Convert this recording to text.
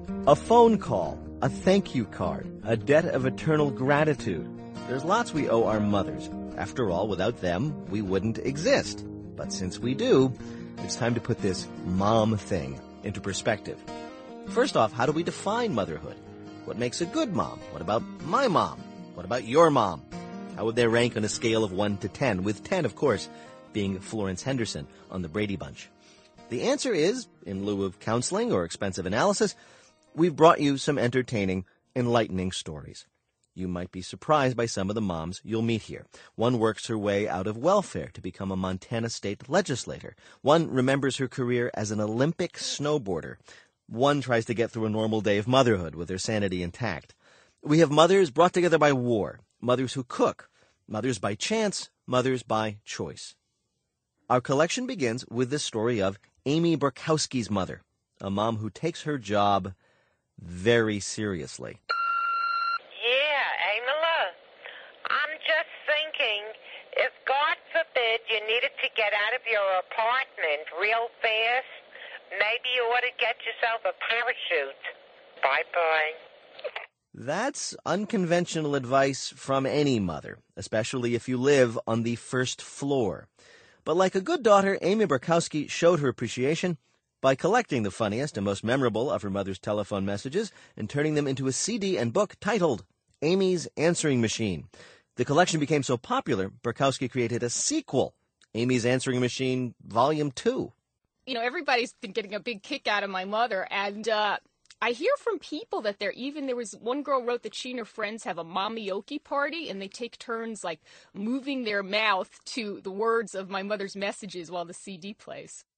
A phone call, a thank you card, a debt of eternal gratitude. There's lots we owe our mothers. After all, without them, we wouldn't exist. But since we do, it's time to put this mom thing into perspective. First off, how do we define motherhood? What makes a good mom? What about my mom? What about your mom? How would they rank on a scale of 1 to 10, with 10, of course, being Florence Henderson on the Brady Bunch? The answer is, in lieu of counseling or expensive analysis, we've brought you some entertaining, enlightening stories. You might be surprised by some of the moms you'll meet here. One works her way out of welfare to become a Montana state legislator. One remembers her career as an Olympic snowboarder. One tries to get through a normal day of motherhood with her sanity intact. We have mothers brought together by war, mothers who cook, mothers by chance, mothers by choice. Our collection begins with the story of Amy Burkowski's mother, a mom who takes her job very seriously. Yeah, Amela, I'm just thinking, if God forbid you needed to get out of your apartment real fast, maybe you ought to get yourself a parachute. Bye-bye. That's unconventional advice from any mother, especially if you live on the first floor. But like a good daughter, Amy Burkowski showed her appreciation by collecting the funniest and most memorable of her mother's telephone messages and turning them into a CD and book titled Amy's Answering Machine. The collection became so popular, Burkowski created a sequel, Amy's Answering Machine Volume 2. You know, everybody's been getting a big kick out of my mother, and I hear from people that there was one girl wrote that she and her friends have a mommy-oki party, and they take turns, like, moving their mouth to the words of my mother's messages while the CD plays.